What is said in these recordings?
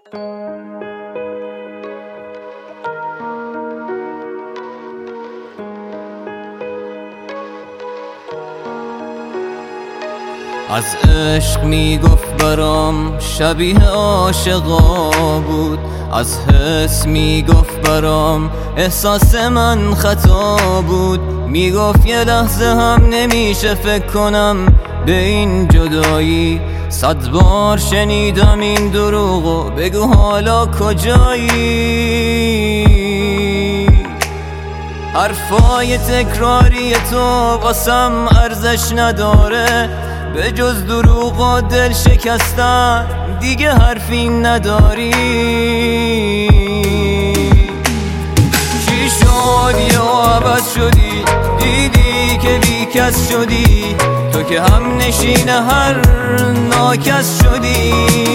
از عشق میگفت برام شبیه عاشقا بود، از حس میگفت برام احساس من خطا بود. میگفت یه لحظه هم نمیشه فکر کنم به این جدایی. 100 بار شنیدم این دروغو، بگو حالا کجایی؟ حرفای تکراری تو واسم ارزش نداره، به جز دروغ و دل شکستن دیگه حرفی نداری. چی شد یه عبد شدی، دیدی که بی کس شدی، تو که هم نشین هر ناکس شدی.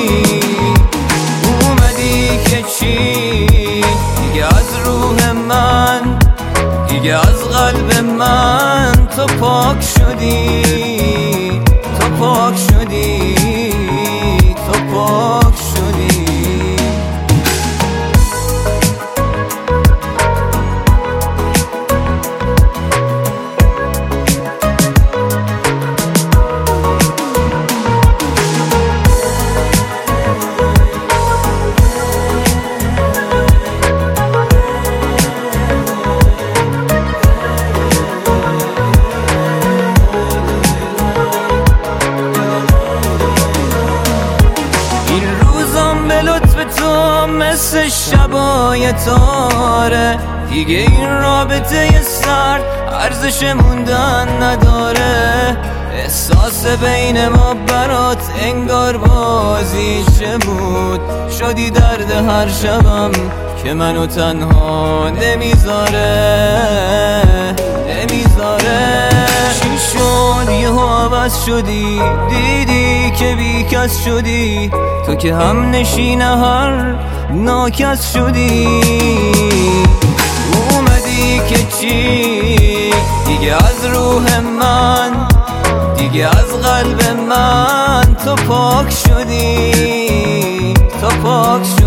اومدی که چی دیگه از روح من، دیگه از قلب من تو پاک شدی، تو پاک شدی، تو پاک شدی. مثل شبای تاره، دیگه این رابطه سرد ارزش موندن نداره. احساس بین ما برات انگار بازیچه بود، شدی درد هر شبم که منو تنها نمیذاره، نمیذاره. چی شد یهو عوض شدی، دیدی که بی کس شدی، تو که هم نشین هر ناکس شدی. اومدی که چی دیگه از روح من، دیگه از قلب من تو پاک شدی، تو پاک شدی.